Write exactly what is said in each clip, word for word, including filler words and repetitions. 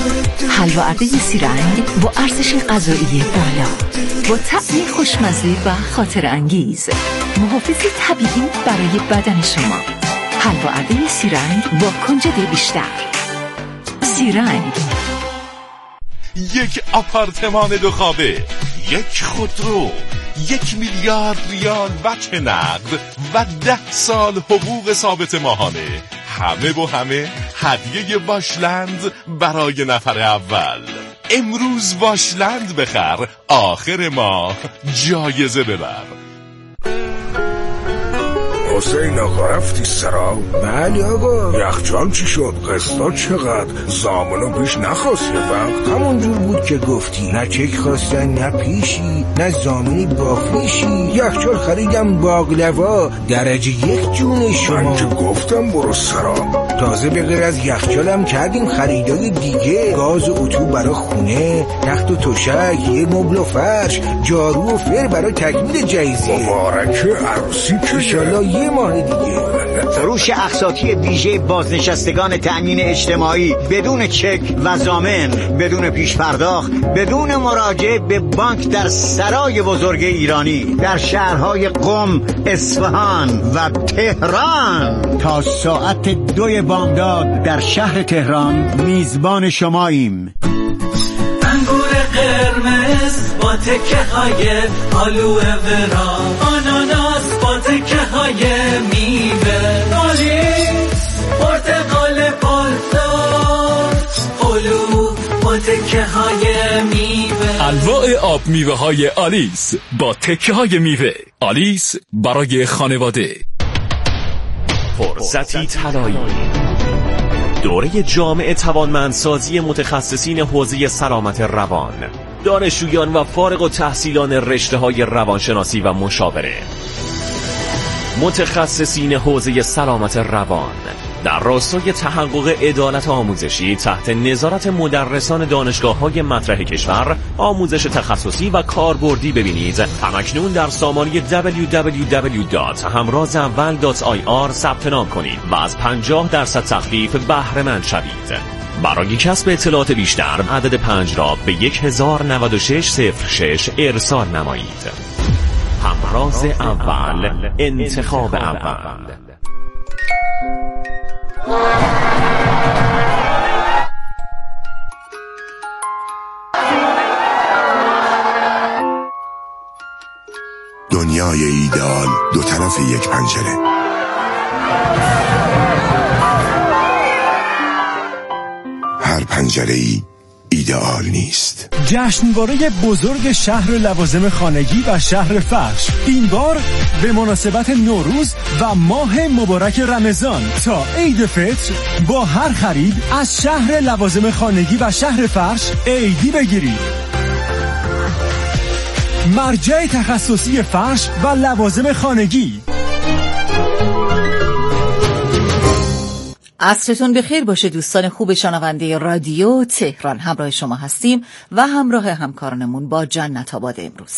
حلوارده سیرنگ با ارزش غذایی بالا، با طعمی خوشمزه و خاطر انگیز، محافظ طبیعی برای بدن شما. حلوارده سیرنگ با کنجد بیشتر. سیرنگ. یک آپارتمان دو خوابه، یک خودرو، یک میلیارد ریال وجه نقد و ده سال حقوق ثابت ماهانه. همه با همه هدیه واشلند برای نفر اول. امروز واشلند بخر، آخر ماه جایزه ببر. حسین آقا رفتی سرا؟ بله آقا. یخچال چی شد؟ قسطا چقدر؟ زامنو پیش نخواست یه وقت؟ همونجور بود که گفتی، نه چک خواستن نه پیشی، نه زامنی بافیشی. یخچال خریدم باقلوا درجه یک جون شما. من که گفتم برو سرا. تازه به غیر از یخچالم کردیم خریدای دیگه، گاز و اتو برای خونه، تخت و تشک، یه مبل و فرش، جارو و فر برای تکمیل جایزه. مبارکه عروسی که انشالله یه ماه دیگه. فروش اقساطی ویژه بازنشستگان تأمین اجتماعی بدون چک و ضامن، بدون پیش پرداخت، بدون مراجعه به بانک در سرای بزرگ ایرانی در شهرهای قم، اصفهان و تهران. تا ساعت دوی بامداد در شهر تهران میزبان شماییم. انگور قرمز با تکه های آلوه ورا، آناناس با تکه های میوه، آلیس پرتقال پالدار، هلو با تکه های میوه. انواع آب میوه های آلیس با تکه های میوه. آلیس برای خانواده. فرصتی طلایی. دوره جامع توانمندسازی متخصصین حوزه سلامت روان، دانشجویان و فارغ التحصیلان رشته‌های روانشناسی و مشاوره. متخصصین حوزه سلامت روان در راستای تحقق عدالت آموزشی تحت نظارت مدرسان دانشگاه‌های مطرح کشور، آموزش تخصصی و کاربردی ببینید. همکنون در سامانه دبلیو دبلیو دبلیو دات همراز اول دات آی آر ثبت نام کنید و از پنجاه درصد تخفیف بهره مند شوید. برای کسب اطلاعات بیشتر عدد پنج را به یک هزار و نود و شش صفر شش ارسال نمایید. همراز اول، انتخاب اول. دنیای ایدئال دو طرف یک پنجره. هر پنجره‌ای ایدئال نیست. جشنواره بزرگ شهر لوازم خانگی و شهر فرش، این بار به مناسبت نوروز و ماه مبارک رمضان تا عید فطر با هر خرید از شهر لوازم خانگی و شهر فرش عیدی بگیرید. مرجع تخصصی فرش و لوازم خانگی. عصرتون بخیر باشه دوستان خوب شنونده رادیو تهران. همراه شما هستیم و همراه همکارانمون با جنت آباد امروز.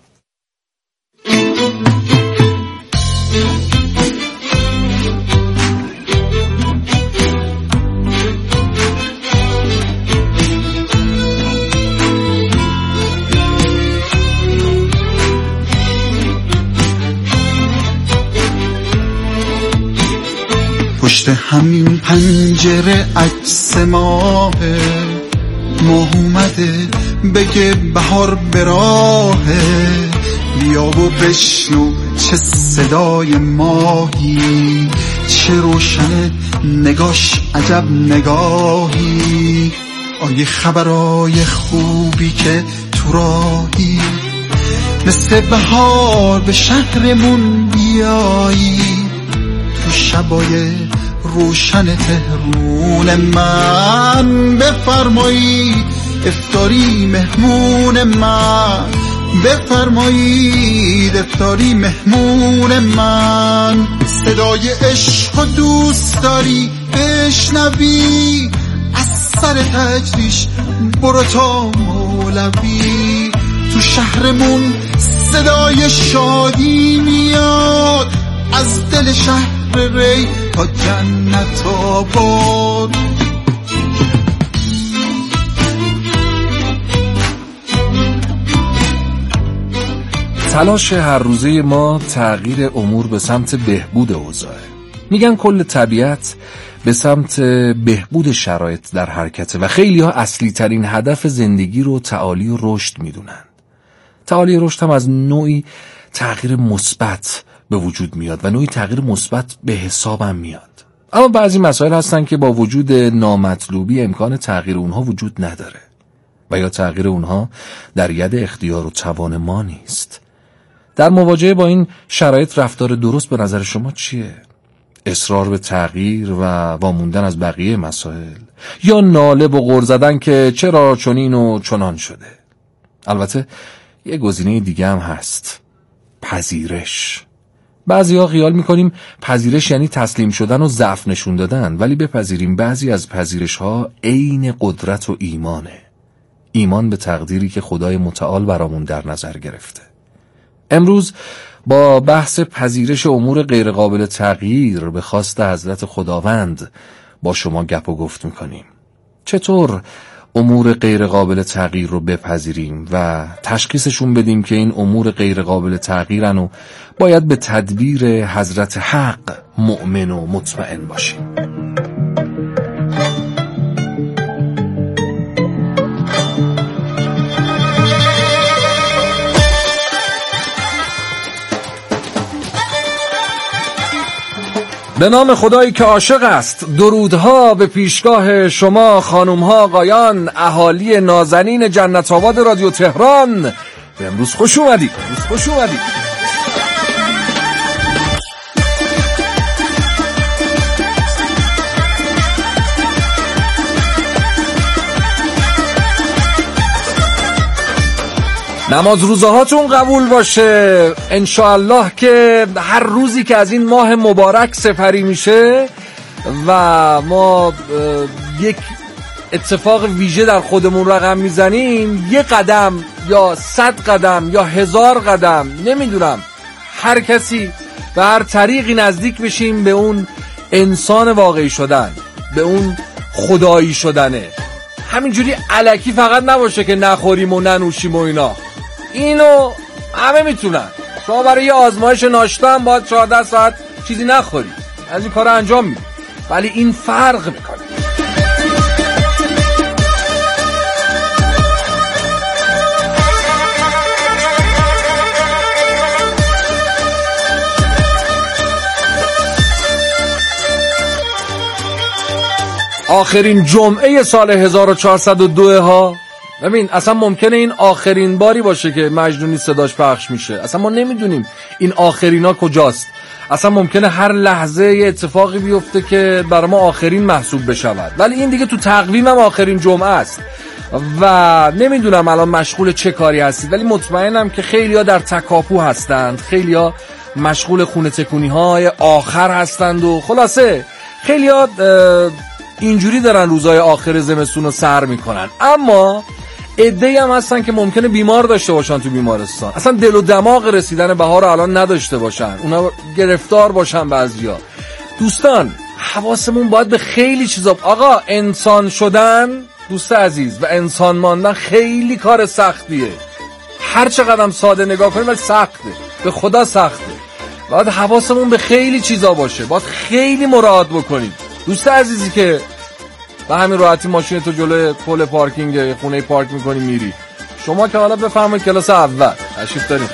پشت همین پنجره عکس ماهه، ماه اومده بگه بهار براهه. بیا و بشنو چه صدای ماهی، چه روشن نگاش عجب نگاهی. آیه خبرای خوبی که تو راهی، مثل بهار به شهرمون بیایی. تو شبای روشن تهرون من بفرمایی افطاری مهمون من، بفرمایید افطاری مهمون من. صدای عشق و دوست داری بشنوی، از سر تجریش برو تا مولوی. تو شهرمون صدای شادی میاد، از دل شهر ری تا جنت آباد. تلاش هر روزه ما تغییر امور به سمت بهبود اوضاعه. میگن کل طبیعت به سمت بهبود شرایط در حرکته و خیلی ها اصلی ترین هدف زندگی رو تعالی و رشد میدونن. تعالی و رشد هم از نوعی تغییر مثبت به وجود میاد و نوعی تغییر مثبت به حسابم میاد. اما بعضی مسائل هستن که با وجود نامطلوبی امکان تغییر اونها وجود نداره و یا تغییر اونها در ید اختیار و توان ما نیست. در مواجهه با این شرایط رفتار درست به نظر شما چیه؟ اصرار به تغییر و واموندن از بقیه مسائل، یا ناله و غر زدن که چرا چنین و چنان شده؟ البته یه گزینه دیگه هم هست، پذیرش. بعضی‌ها خیال می‌کنیم پذیرش یعنی تسلیم شدن و ضعف نشون دادن، ولی بپذیریم بعضی از پذیرش‌ها عین قدرت و ایمانه. ایمان به تقدیری که خدای متعال برامون در نظر گرفته. امروز با بحث پذیرش امور غیرقابل تغییر به خواست حضرت خداوند با شما گپ و گفت میکنیم. چطور امور غیرقابل تغییر رو بپذیریم و تشخیصشون بدیم که این امور غیرقابل تغییرن و باید به تدبیر حضرت حق مؤمن و مطمئن باشیم. به نام خدایی که عاشق است، درودها به پیشگاه شما خانومها، آقایان، اهالی نازنین جنت آباد رادیو تهران. به امروز خوش اومدید. امروز خوش اومدید. نماز روزه هاتون قبول باشه انشاءالله، که هر روزی که از این ماه مبارک سپری میشه و ما یک اتفاق ویژه در خودمون رقم میزنیم، یک قدم یا صد قدم یا هزار قدم، نمیدونم، هر کسی به هر طریقی نزدیک بشیم به اون انسان واقعی شدن، به اون خدایی شدنه. همینجوری الکی فقط نباشه که نخوریم و ننوشیم و اینا، اینو همه میتونن. شما برای یه آزمایش ناشتا هم باید چهارده ساعت چیزی نخوری، از این کار انجام میدی، ولی این فرق میکنه. آخرین جمعه سال هزار و چهارصد و دو ها، ببین اصلا ممکنه این آخرین باری باشه که مجنونی صداش پخش میشه، اصلا ما نمیدونیم این آخرین ها کجاست. اصلا ممکنه هر لحظه یه اتفاقی بیفته که برای ما آخرین محسوب بشود، ولی این دیگه تو تقویمم آخرین جمعه است و نمیدونم الان مشغول چه کاری هستید، ولی مطمئنم که خیلی‌ها در تکاپو هستند، خیلی‌ها مشغول خونه تکونی های آخر هستند و خلاصه خیلی‌ها اینجوری دارن روزای آخر زمستون رو سر میکنن. اما عده‌ای هم هستن که ممکنه بیمار داشته باشن تو بیمارستان، اصلا دل و دماغ رسیدن بهار الان نداشته باشن، اونا گرفتار باشن بعضیا. دوستان حواسمون باید به خیلی چیزا. آقا انسان شدن دوست عزیز و انسان ماندن خیلی کار سختیه، هر چقدر ساده نگاه کنیم ولی سخته، به خدا سخته. باید حواسمون به خیلی چیزا باشه، باید خیلی مراعات بکنیم. دوست عزیزی که به همین راحتی ماشین تو جلوی پل پارکینگ خونه پارک میکنی میری، شما که حالا بفرمایید کلاس اول تشریف دارید.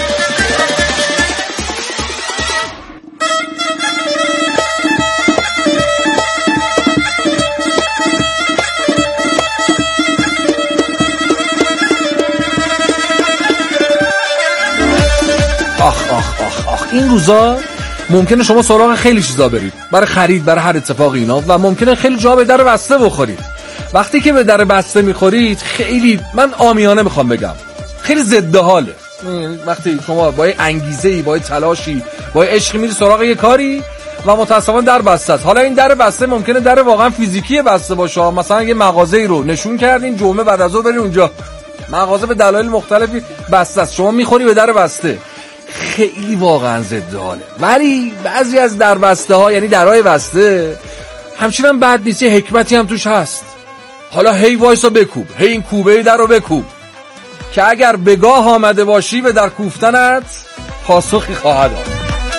آخ آخ آخ آخ این روزا ممکنه شما سراغ خیلی چیزا برید برای خرید، برای هر اتفاق اینا، و ممکنه خیلی جا به در بسته بخورید. وقتی که به در بسته میخورید خیلی، من عامیانه میخوام بگم، خیلی ضد حاله. وقتی شما با انگیزه‌ای، با تلاشی، با عشقی میری سراغ یه کاری و متأسفانه در بسته است. حالا این در بسته ممکنه در واقعا فیزیکی بسته باشه، مثلا یه مغازه‌ای رو نشون کردین جمعه بعد از ظهر برید اونجا، مغازه به دلایل مختلفی بسته است، شما میخوری به در بسته، خیلی واقعا ضد حاله. ولی بعضی از در بسته ها، یعنی درهای بسته، همچنین هم بد نیست، یه حکمتی هم توش هست. حالا هی وایسا بکوب، هی این کوبه در رو بکوب که اگر به گاه آمده باشی به در کوفتنت پاسخی خواهد آمد.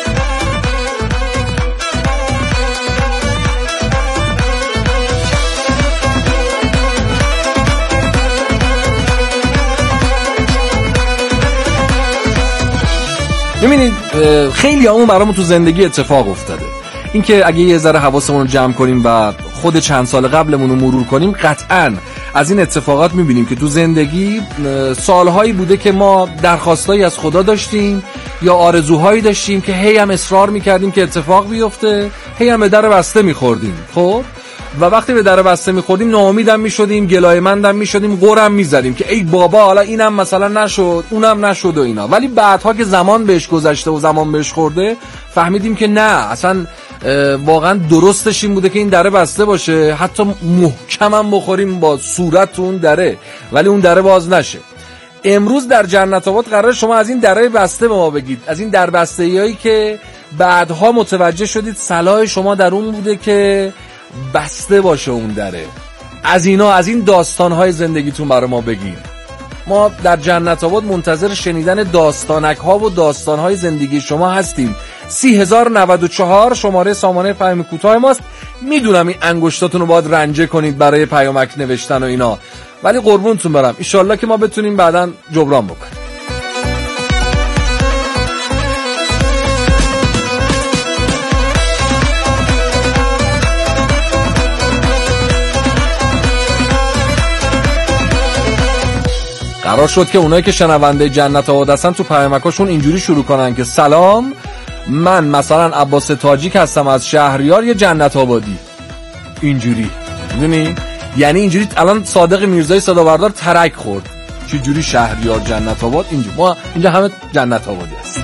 ببینید خیلی همون برامون تو زندگی اتفاق افتاده. اینکه اگه یه ذره حواسمون رو جمع کنیم و خود چند سال قبلمون رو مرور کنیم، قطعاً از این اتفاقات میبینیم که تو زندگی سالهایی بوده که ما درخواستایی از خدا داشتیم یا آرزوهایی داشتیم که هی هم اصرار میکردیم که اتفاق بیفته، هی هم به در بسته میخوردیم. خب و وقتی به در بسته میخوردیم ناامیدم میشدیم، گلایه‌مندم میشدیم، قرم میزدیم که ای بابا حالا اینم مثلا نشد، اونم نشد و اینا. ولی بعدها که زمان بهش گذشته و زمان بهش خورده فهمیدیم که نه، اصلا واقعا درستش این بوده که این دره بسته باشه، حتی محکم هم بخوریم با صورت اون دره ولی اون دره باز نشه. امروز در جنت آباد قرار شما از این دره بسته به ما بگید، از این در بسته‌ایایی که بعدها متوجه شدید صلاح شما در اون بوده که بسته باشه اون دره. از اینا، از این داستان‌های زندگیتون برای ما بگید. ما در جنت آباد منتظر شنیدن داستانک ها و داستان‌های زندگی شما هستیم. سی هزار و نود و چهار شماره سامانه پیام کوتاه ماست. میدونم این انگشتاتون رو باید رنجه کنید برای پیامک نوشتن و اینا، ولی قربونتون برم انشالله که ما بتونیم بعداً جبران بکنیم. قرار شد که اونایی که شنونده جنت آباد هستن تو پیامکاشون اینجوری شروع کنن که سلام، من مثلا عباس تاجیک هستم از شهریار یه جنت آبادی. اینجوری میدونی؟ یعنی اینجوری الان صادق میرزایی صداوردار ترک خورد چه جوری شهریار جنت آباد. اینجوری ما اینجا همه جنت آبادی هستیم.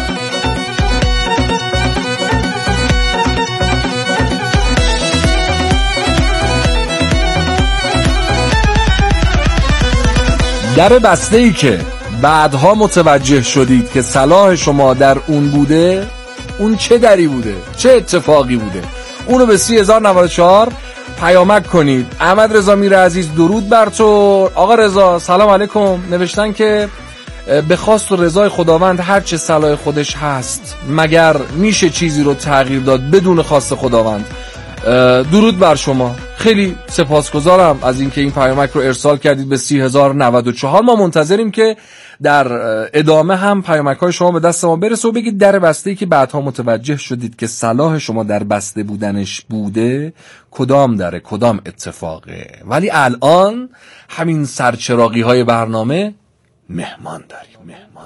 در بسته ای که بعدها متوجه شدید که صلاح شما در اون بوده، اون چه دری بوده، چه اتفاقی بوده، اونو به سی هزار و نود و چهار پیامک کنید. احمد رضا میر عزیز درود بر تو. آقا رضا سلام علیکم، نوشتن که به خواست و رضای خداوند هر چه صلاح خودش هست، مگر میشه چیزی رو تغییر داد بدون خواست خداوند؟ درود بر شما، خیلی سپاسگزارم از اینکه این پیامک رو ارسال کردید به سی هزار و نود و چهار. ما منتظریم که در ادامه هم پیامک های شما به دست ما برسه و بگید در بسته‌ای که بعدها متوجه شدید که صلاح شما در بسته بودنش بوده کدام دره، کدام اتفاقه. ولی الان همین سرچراغی های برنامه مهمان داریم. مهمان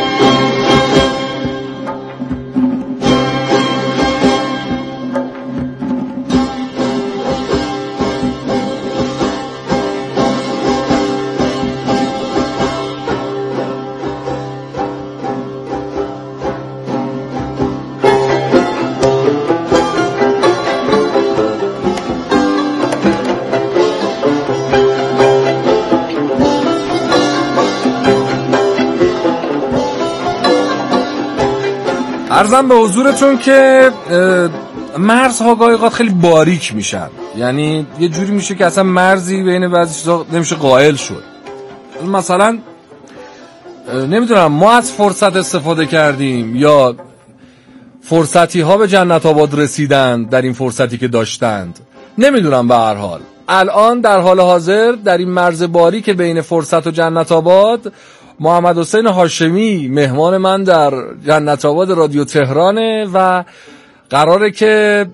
عرضم به حضورتون که مرزها گاهی اوقات خیلی باریک میشن، یعنی یه جوری میشه که اصلا مرزی بین بعضی چیزا نمیشه قائل شد. مثلا نمیدونم ما از فرصت استفاده کردیم یا فرصتی ها به جنت آباد رسیدن در این فرصتی که داشتند، نمیدونم. به هر حال الان در حال حاضر در این مرز باریک بین فرصت و جنت آباد محمد حسین هاشمی مهمان من در جنت آباد رادیو تهرانه و قراره که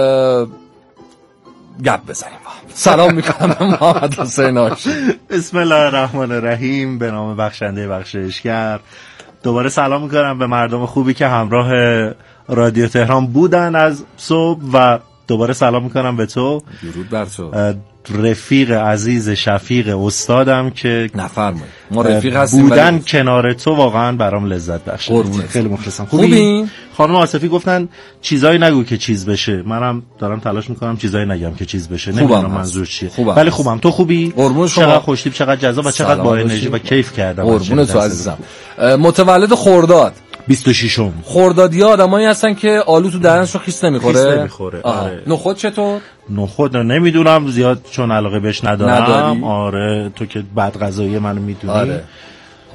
گپ بزنیم. سلام میکنم به محمد حسین هاشمی. بسم الله الرحمن الرحیم، به نام بخشنده بخشایشگر. دوباره سلام میکنم به مردم خوبی که همراه رادیو تهران بودن از صبح و دوباره سلام میکنم به تو. درود بر تو رفیق عزیز شفیق استادم که نفرمایید ما رفیق هستیم بودن ولی... کنار تو واقعا برام لذت بخش. خیلی مخلصم. خوبی؟ خانم آصفی گفتن چیزایی نگو که چیز بشه، منم دارم تلاش میکنم چیزایی نگم که چیز بشه. نمیدونم منظور چیه ولی خوبم. تو خوبی؟ چقدر خوشتیپ، چقدر جذاب و چقدر با انرژی و کیف کردم. قربون تو عزیزم. متولد خرداد بیست و ششم خردادی آدمایی هستن که آلو تو دهنشون خیس نمیخوره. خیس نمیخوره. آره. نخود چطور؟ نخود نمیدونم زیاد چون علاقه بهش ندارم. نداری؟ آره تو که بعد غذایی منو میدونی. آره.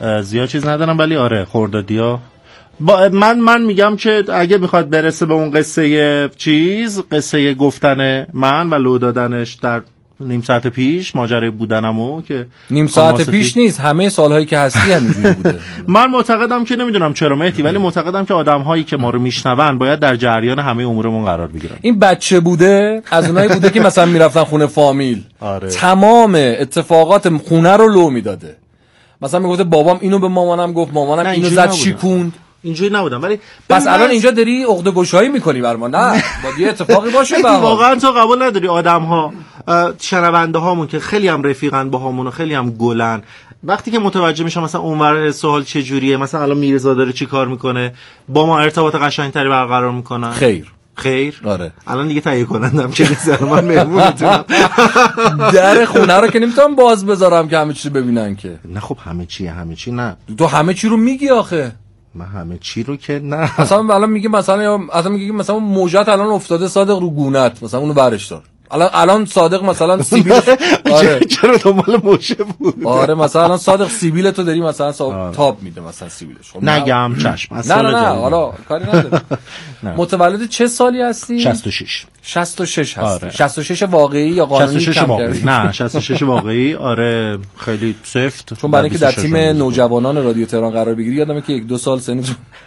زیاد چیز ندارم، ولی آره خردادیا با من من میگم که اگه میخواد برسه به اون قصه چیز، قصه گفتن من و لو دادنش در نیم ساعت پیش، ماجرای بودنمو که نیم ساعت پیش نیست، همه سالهایی که هستی همینجوری بوده. من معتقدم که نمیدونم چرا مهدی، ولی معتقدم که آدم‌هایی که ما رو میشنون باید در جریان همه امورمون قرار بگیرن. این بچه بوده، از اونایی بوده که مثلا میرفتن خونه فامیل، آره. تمام اتفاقات خونه رو لو میداده. مثلا میگفته بابام اینو به مامانم گفت، مامانم اینو زد شیکوند. اینجوری نبودم، ولی پس الان اینجا داری عقده گشایی میکنی بر ما. نه باید یه اتفاقی باشه. واقعا تو قبول نداری آدم‌ها، شنونده هامون که خیلی هم رفیقن با همون و خیلی هم گلن، وقتی که متوجه میشم مثلا اونور سوال چه جوریه، مثلا الان میرزا داره چی کار میکنه، با ما ارتباط قشنگتری برقرار میکنن. خیر خیر آره. الان دیگه تهیه کنندم که نیست، من مهمونتونم. در خونه رو که نمیتونم باز بذارم که همه چی ببینن که. نه خب همه چیه، همه چی نه. تو همه چی رو میگی آخه. من همه چی رو که نه. مثلا الان میگه مثلا مثلا میگه مثلا موجت الان افتاده صادق رو گونت، مثلا اونو برش دار. الان الان صادق مثلا سیبیل آره چرا دنبال موشه بود؟ آره مثلا الان صادق سیبیل تو داری مثلا تاب میده مثلا سیبیلش. خب نگم چشم. نه نه نه حالا کاری نداره. متولد چه سالی هستی؟ شصت و شش. شصت و شش هستی. شصت و شش واقعی یا قانونی؟ شصت و شش واقعی. نه شصت و شش واقعی. آره خیلی سفت. چون برای اینکه در تیم نوجوانان رادیو تهران قرار بگیری یادمه که یک دو سال سنی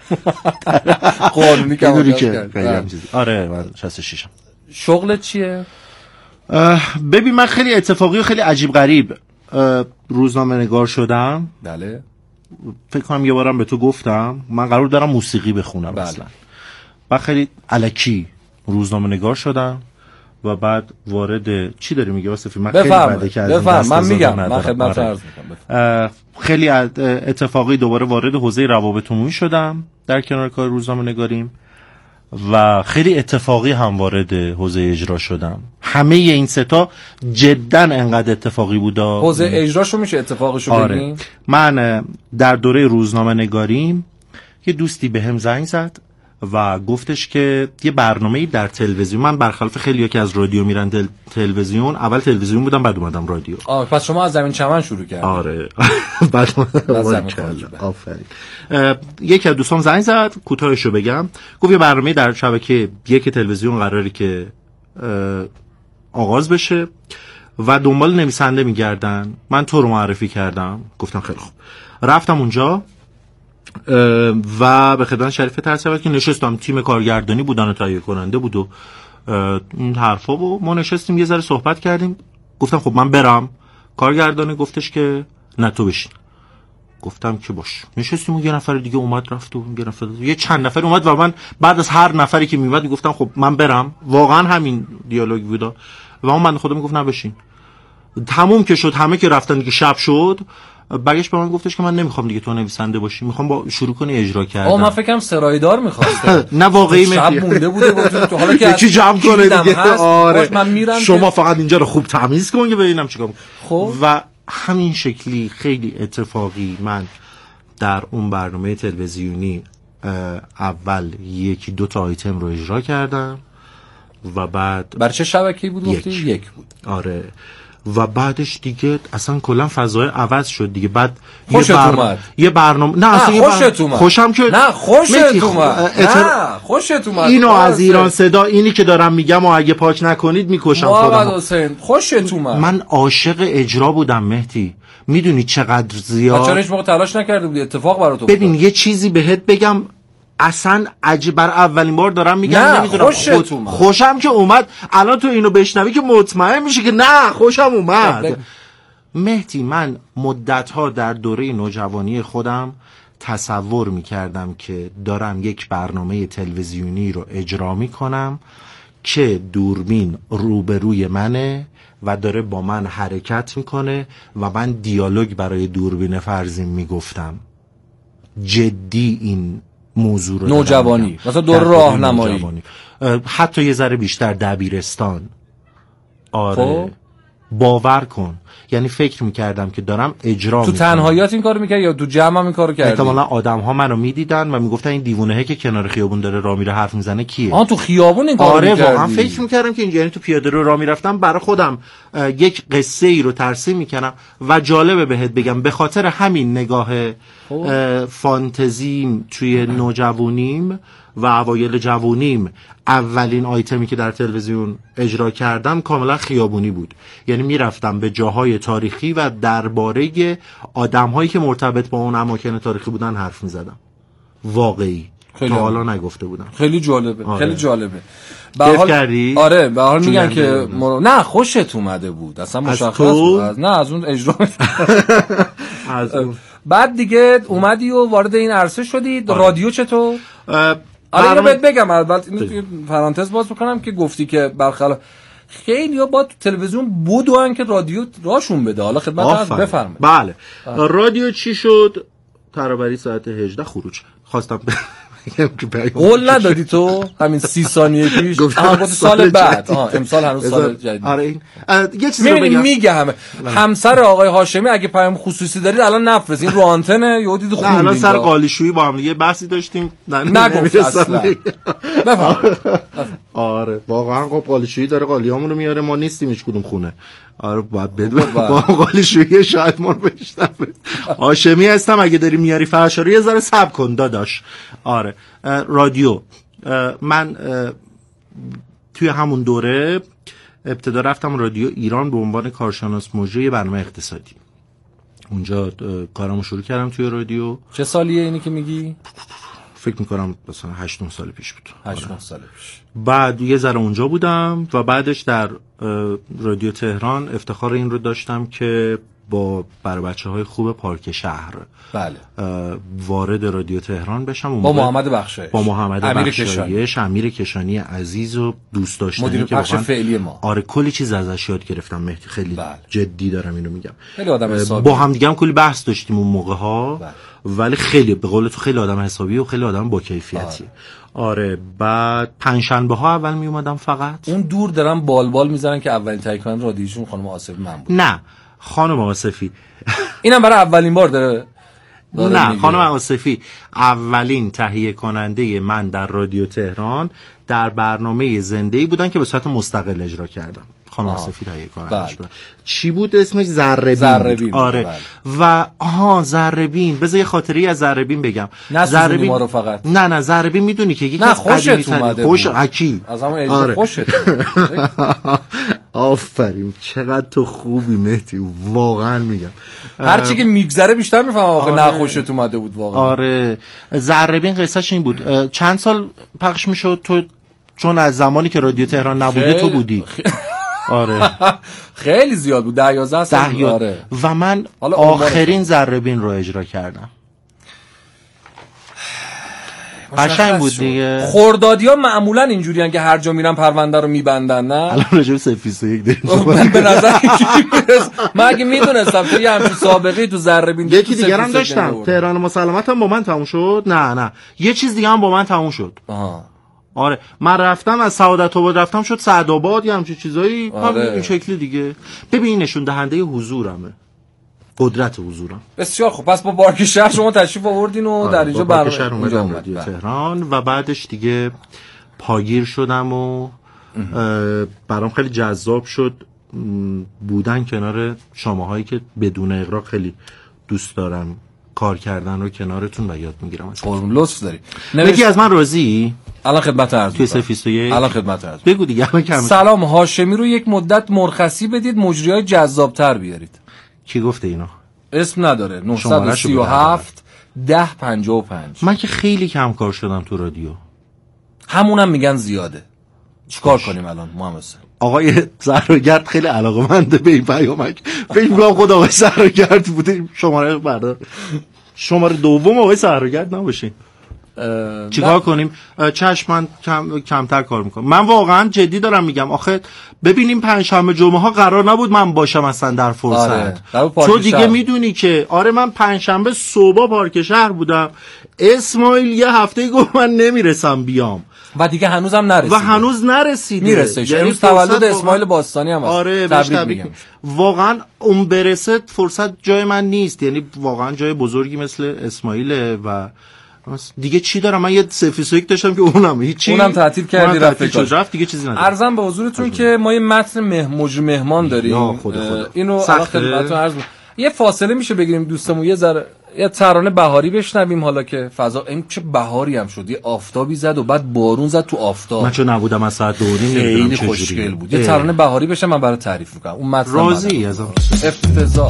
قانونی کم کرد. آره من شصت و شش ام. شغلت چیه؟ ببین من خیلی اتفاقی و خیلی عجیب غریب روزنامه نگار شدم. بله. فکر کنم یه بارم به تو گفتم من قرار دارم موسیقی بخونم. بله. اصلا من خیلی الکی روزنامه نگار شدم و بعد وارد چی داری میگه واسه فیلم؟ من خیلی بده که بفهم من میگم من خدمت عرض میکنم. خیلی اتفاقی دوباره وارد حوزه روابط عمومی شدم در کنار کار روزنامه نگاریم و خیلی اتفاقی هم وارد حوزه اجرا شدم. همه این سه تا جدا انقدر اتفاقی بودا. حوزه اجراشو میشه اتفاقشو آره. بگیم؟ من در دوره روزنامه نگاریم یه دوستی به هم زنگ زد و گفتش که یه برنامه‌ای در تلویزیون، من برخلاف خیلی‌ها که از رادیو میرن تل... تلویزیون، اول تلویزیون بودم بعد اومدم رادیو. آه پس شما از زمین چمن شروع کردید. آره بعد آفرین. یکی از دوستان زنگ زد، کوتاهشو بگم، گفت یه برنامه در شبکه یک تلویزیون قراره که آغاز بشه و دنبال نویسنده میگردن، من تو رو معرفی کردم. گفتم خیلی خوب. رفتم اونجا و به خدمت شریف ترسوت که نشستم، تیم کارگردانی بودن و تهیه کننده بود و این حرفا و ما نشستیم یه ذره صحبت کردیم. گفتم خب من برم. کارگردانی گفتش که نه تو بشین. گفتم که باش. نشستیم و یه نفر دیگه اومد رفت و یه نفر یه چند نفر اومد و من بعد از هر نفری که میومد میگفتم خب من برم. واقعا همین دیالوگ بود و اون بنده خدا میگفت نه بشین. تموم که شد، همه که رفتن دیگه شب شد، برگشت به من گفتش که من نمیخوام دیگه تو نویسنده باشی، میخوام با شروع کنی اجرا کردن. آ من فکرم سرایدار می‌خواست. نه واقعی شب مونده بوده تو حالا که چی جمع کنه دیگه. آره من میرم شما فقط اینجا رو خوب تمیز کن که ببینم چیکار. خب و همین شکلی خیلی اتفاقی من در اون برنامه تلویزیونی اول یکی دو تا آیتم رو اجرا کردم و بعد بر چه شبکه‌ای بود گفتی؟ یک. یک بود. آره و بعدش دیگه اصلا کلا فضای عوض شد دیگه. بعد خوشت یه بر... اومد یه برنامه نه اصلا خوشت بر... اومد خوشم که نه خوشت اومد اتر... نه خوشت اومد اینو از ایران صدا اینی که دارم میگم و اگه پاک نکنید میکشم خودم. محمد حسین خوشت اومد. من عاشق اجرا بودم مهدی، میدونی چقدر زیاد. چرا هیچ موقع تلاش نکرده بودی اتفاق برات افتاد؟ ببین یه چیزی بهت بگم، اصلا عجیب، بر اولین بار دارم میگم نمیدونم خود... خوشم که اومد. الان تو اینو بشنوی که مطمئن میشه که نه خوشم اومد. مهدی من مدت‌ها در دوره نوجوانی خودم تصور میکردم که دارم یک برنامه تلویزیونی رو اجرا میکنم که دوربین روبروی منه و داره با من حرکت میکنه و من دیالوگ برای دوربین فرضیم میگفتم. جدی این موضوع رو نوجوانی مثلا دور راهنمایی، حتی یه ذره بیشتر دبیرستان. آره باور کن یعنی فکر میکردم که دارم اجرا تو میکنم. تنهاییت این کارو میکردی یا تو جمع هم این کارو کردی؟ احتمالاً آدم‌ها منو میدیدن و میگفتن این دیوونهه که کنار خیابون داره راه میره حرف میزنه کیه؟ آن تو خیابون این کارو آره میکردی؟ واقعا فکر میکردم که اینجا، یعنی تو پیاده رو راه میرفتم برای خودم یک قصه ای رو ترسیم میکنم. و جالبه بهت بگم به خاطر همین نگاه فانتزیم توی نوجوانیم و اوایل جوونیم اولین آیتمی که در تلویزیون اجرا کردم کاملا خیابونی بود. یعنی میرفتم به جاهای تاریخی و درباره آدم‌هایی که مرتبط با اون اماکن تاریخی بودن حرف میزدم. واقعی که حالا نگفته بودم. خیلی جالبه. آره. خیلی جالبه. به حال کردی؟ آره به حال میگن که مر... نه خوشت اومده بود اصلا مشخص بود. از... نه از اون اجرا از اون. بعد دیگه اومدی و وارد این عرصه شدی. آره. رادیو چطور؟ آره اینو بهت بگم اول اینو پرانتز باز بکنم که گفتی که برخلاف خیلی ها با تو تلویزیون بودن که رادیو راشون بده. حالا خدمت بفرمایید. بله آه. رادیو چی شد؟ ترابری ساعت هجده خروج خواستم قول ندادی تو همین سی ثانیه پیش گفتم سال بعد آها امسال هنوز سال جدید. آره این یه چیزی رو بگم میگه همه همسر آقای هاشمی اگه پیام خصوصی دارید الان نفرستین رو آنتن یهو دید خوندین. الان سر قالیشویی با هم دیگه بحثی داشتیم نگفت اصلا. بفهم. آره واقعا قالیشویی داره قالیامون رو میاره ما نیستیم هیچ کدوم خونه. آره باید بدون با قالیشویی شاید ما رو بشنوه. هاشمی هستم اگه داری میاری فرشاری یه ذره صبر کن داداش. آره رادیو من توی همون دوره ابتدا رفتم رادیو ایران به عنوان کارشناس مجری برنامه اقتصادی. اونجا کارمو شروع کردم توی رادیو. چه سالیه اینی که میگی؟ فکر میکنم مثلا هشت نه سال پیش بود. هشت نه سال پیش. بعد یه ذره اونجا بودم و بعدش در رادیو تهران افتخار این رو داشتم که با بر بچه‌های خوب پارک شهر بله وارد رادیو تهران بشم. با محمد بخشایش با محمد امیر بخشایش امیر کشانی عزیز و دوست داشتنی مدیر بخش فعلی ما. آره کلی چیز ازش یاد گرفتم مهدی. خیلی بله. جدی دارم اینو میگم. خیلی آدم حسابی. با هم دیگه هم کلی بحث داشتیم اون موقع ها. بله. ولی خیلی به قول تو خیلی آدم حسابی و خیلی آدم با کیفیتی. آره, آره. بعد پنجشنبه ها اول می اومدم فقط. اون دور دارن بال بال میذارن که اولین تهیه کننده رادیوشون خانم آصفی من بود. نه خانم آصفی اینم برای اولین بار داره, داره نه خانم آصفی اولین تهیه کننده من در رادیو تهران در برنامه زنده‌ای بودن که به صورت مستقل اجرا کردم. خانم آصفی تهیه کنندش بود. چی بود اسمش؟ ذره‌بین. ذره‌بین. آره بله. و آها ذره‌بین بذار یه خاطری از ذره‌بین بگم. ذره‌بین ما رو فقط نه نه ذره‌بین میدونی که یکی از خوشت اومده خوش اکی از همون اجرا آره. خوشت آفرین چقدر تو خوبی مهدی واقعا میگم. هر چی که میگذره بیشتر میفهمم آخه آره. نه خوشت اومده بود واقعا. آره ذره‌بین قصهش این بود. چند سال پخش میشد تو چون از زمانی که رادیو تهران نبوده خیلی... تو بودی آره خیلی زیاد بود ده یازده سال آره. و من آخرین ذره‌بین رو اجرا کردم. قشنگ بود دیگه. خردادی‌ها معمولا اینجوریان که هر جا میرن پرونده رو میبندن نه. الان راجع به صفر بیست و یک داریم. من به نظر من اگه میدونستم که یه همچین سابقه تو ذره‌بین یکی دیگه هم داشتم. تهران مسلمت هم با من تموم شد. نه نه یه چیز دیگه هم با من تموم شد. آها آره من رفتم از سعادت آباد رفتم شد سعدآباد یا همچین چیزایی. آره. این شکلی دیگه. ببین نشون دهنده حضورمه. قدرت حضورم. بسیار خوب. پس با بارک شهر شما تشریف آوردین و آره. در اینجا برنامه رادیو تهران و بعدش دیگه پاگیر شدم و برام خیلی جذاب شد بودن کنار شماهایی که بدون اغراق خیلی دوست دارم کار کردن رو کنارتون و یاد میگیرم. قربون لطف داری. یکی از من راضی؟ الان خدمت عرض توی صفر بیست و یک الان خدمت عرض بگو دیگه. سلام هاشمی رو یک مدت مرخصی بدید مجریای جذابتر بیارید. کی گفته اینو؟ اسم نداره. نه سه هفت ده پنجاه و پنج. من که خیلی کم کار شدم تو رادیو. همونم میگن زیاده. چیکار کنیم الان محمد حسین؟ آقای زهراگرد خیلی علاقه‌منده به این پیامک. فکر می‌کنم خود آقای زهراگرد بوده شماره بردار. شماره دوم آقای زهراگرد نباشه. چیکار کنیم؟ چشم من کم کمتر کار میکنم. من واقعا جدی دارم میگم. آخه ببینیم پنجشنبه جمعه ها قرار نبود من باشم اصلا در فرصت. آره. تو دیگه شهر. میدونی که آره من پنجشنبه صبح پارک شهر بودم. اسماعیل یه هفته گفت من نمیرسم بیام. و دیگه هنوز هم نرسیده و هنوز نرسیده میرسه. یعنی امروز تولد اسماعیل باستانی هم هست. آره تبریک میگم. واقعا اون برسه فرصت جای من نیست، یعنی واقعا جای بزرگی مثل اسماعیل و دیگه چی دارم. من یه سفیسویک داشتم که اونم هیچی، اونم تعطیل کردی رفت رفت دیگه چیزی نداره. عرضم به حضورتون که ما یه متن مه... مجری مهمان داریم. خود خود. اینو الان خدمتتون عرض می‌کنم. یه فاصله میشه بگیریم دوستمون یه ذره یه ترانه بهاری بشنویم، حالا که فضا این چه بهاری هم شد، یه آفتابی زد و بعد بارون زد تو آفتاب. من چون نبودم از ساعت دو نیم خیلی خوشگل بود. یه ترانه بهاری بشه من برات تعریف میکنم. اون متن راضی از افتضاح.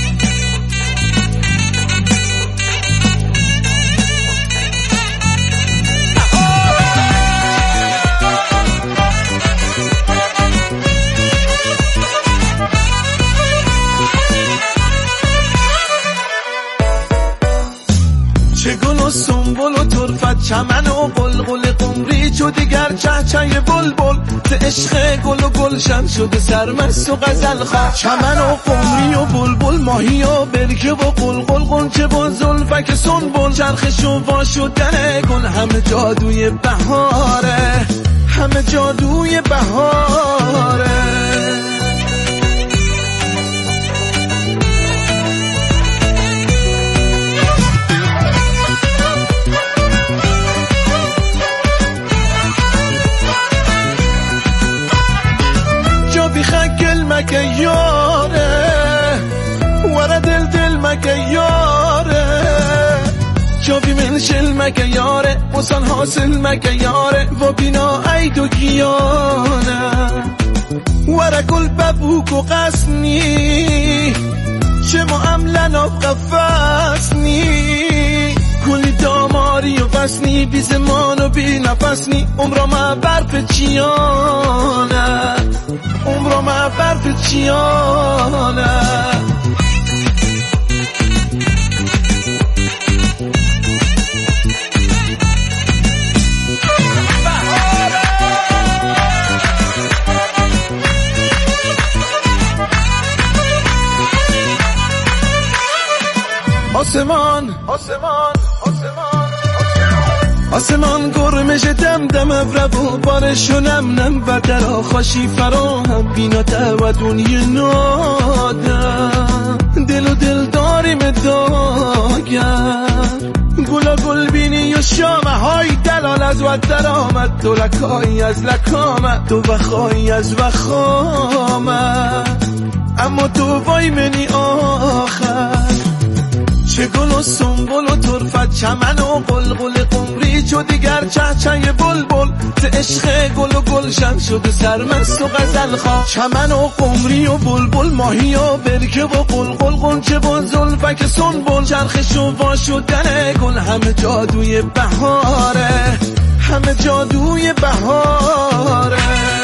سنبول و طرفت چمن و قلقل قمری چو دیگر چهچه بلبل ز عشق گل و گلشن شده سرمست و غزل خواه. چمن و قمری و بلبل ماهی و برکه و قلقل قنچه و زلفک سنبل چرخش و وا شدن گل همه جادوی بهاره، همه جادوی بهاره. مکه یاره ورا دل دل مکه یاره جابی من شل مکه یاره وصل حاصل مکه یاره و بینا عید و گیانه ورا کل ببوک و قسنی چه معاملن و قفصنی کلی داماری و فسنی بی زمان و بی نفسنی عمرا ما برف چیانه عمرا ما برف چیانه. آسمان آسمان آسمان آسمان گرمش دم دم افربو بارشو نم نم و در آخاشی فراهم بینا و دنیا نادم دل و دل داریم داگر گلا گل بینی و شامه های دلال از و در آمد دو لکایی از لکامت دو وخایی از وخامت اما تو وای منی آخر چه گل و سنبول و طرفت چمن و قلقل قمری چو دیگر چهچه بلبل ز عشق گل و گلشن شده سرمست و غزل خواه. چمن و قمری و بلبل ماهی و برکه و قلقل قنچه و زلفک سنبل چرخش و وا شدن گل همه جادوی بهاره، همه جادوی بهاره.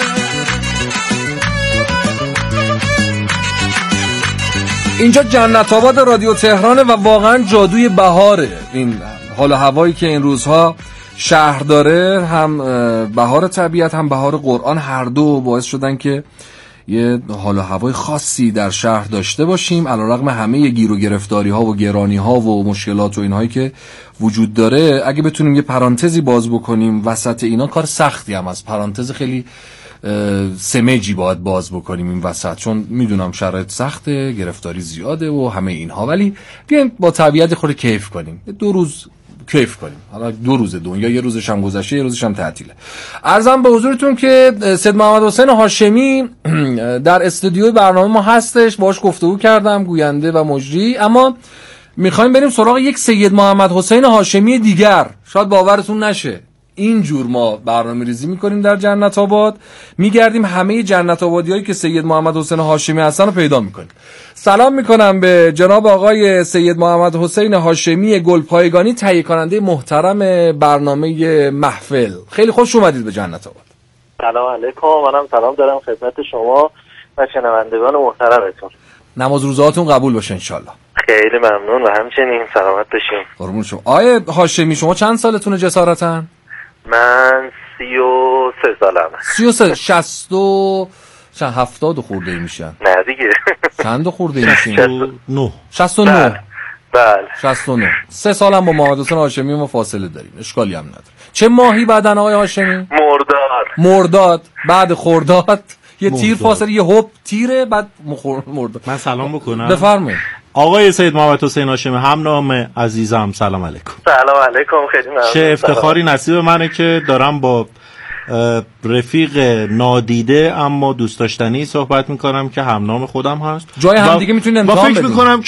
اینجا جنت آباد رادیو تهرانه و واقعا جادوی بهاره. این حال و هوایی که این روزها شهر داره، هم بهار طبیعت هم بهار قرآن، هر دو باعث شدن که یه حال و هوای خاصی در شهر داشته باشیم علیرغم همه گیر و گرفتاری ها و گرانی ها و مشکلات و اینهایی که وجود داره. اگه بتونیم یه پرانتزی باز بکنیم وسط اینا، کار سختی هم از پرانتز خیلی سمجی باید باز بکنیم این وسط، چون میدونم شرایط سخته، گرفتاری زیاده و همه اینها، ولی بیایم با طبیعت خود کیف کنیم، دو روز کیف کنیم. حالا دو روز دنیا، یه روزش هم گذشته، یه روزش هم تعطیله. عرضم به حضورتون که سید محمد حسین هاشمی در استودیوی برنامه ما هستش، باهاش گفتگو کردم، گوینده و مجری. اما میخوایم بریم سراغ یک سید محمد حسین هاشمی دیگر. شاید باورتون نشه اینجور ما برنامه ریزی میکنیم در جنت آباد، میگردیم همه جنت آبادی هایی که سید محمد حسین هاشمی هستن رو پیدا میکنیم. سلام میکنم به جناب آقای سید محمد حسین هاشمی گلپایگانی، تهیه کننده محترم برنامه محفل. خیلی خوش اومدید به جنت آباد. سلام علیکم. منم سلام دارم خدمت شما و شنوندگان محترمتون. نماز روزهاتون قبول باشه انشالله. خیلی ممنون و همچنین سلامت باشین. قربون شما. آقای هاشمی شما چند سالتونه جسارتاً؟ من سی و سه سالم. سی و سه شست و چند هفتاد و خورده ای میشن؟ نه دیگه چند خورده ای میشین؟ شست و نه. شست و نه. بله شست و نه. سه سالم با محمد حسین هاشمی ما فاصله داریم، اشکالی هم نداره. چه ماهی بعدن آقای هاشمی؟ مرداد. مرداد. بعد خرداد یه تیر فاصله، یه هوب تیره، بعد مرداد. من سلام بکنم. بفرمایید. آقای سید محمد حسین هاشمی هم نام عزیزم، سلام علیکم. سلام علیکم، خیلی ممنون. چه افتخاری نصیب منه که دارم با رفیق نادیده اما دوست داشتنی صحبت میکنم که هم نام خودم هست. جای هم دیگه میتونید امتحان بدید. با فکر میکنم